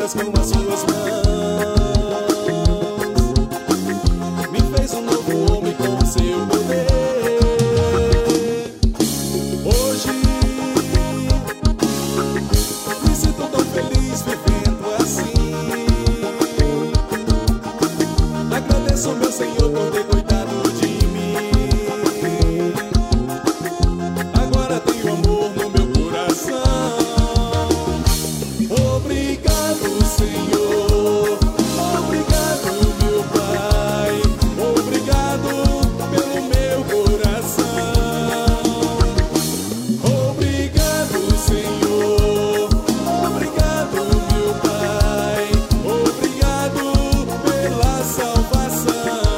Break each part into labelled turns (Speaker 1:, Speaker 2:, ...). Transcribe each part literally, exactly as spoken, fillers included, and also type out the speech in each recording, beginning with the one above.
Speaker 1: feridas com as suas mãos. Me fez um novo homem com o seu poder. Hoje me sinto tão feliz vivendo assim. Agradeço meu Senhor por ter cuidado de mim. Agora tenho amor no meu coração. Obrigado, Senhor. Obrigado, meu Pai. Obrigado pelo meu coração. Obrigado, Senhor. Obrigado, meu Pai. Obrigado pela salvação.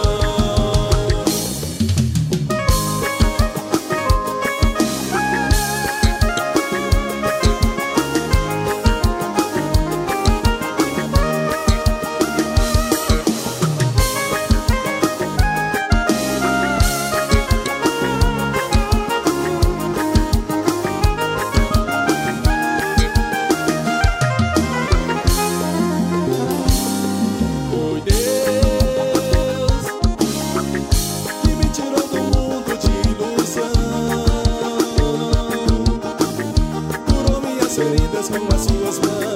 Speaker 1: Foi Deus que me tirou do mundo de ilusão, curou minhas feridas com as suas mãos.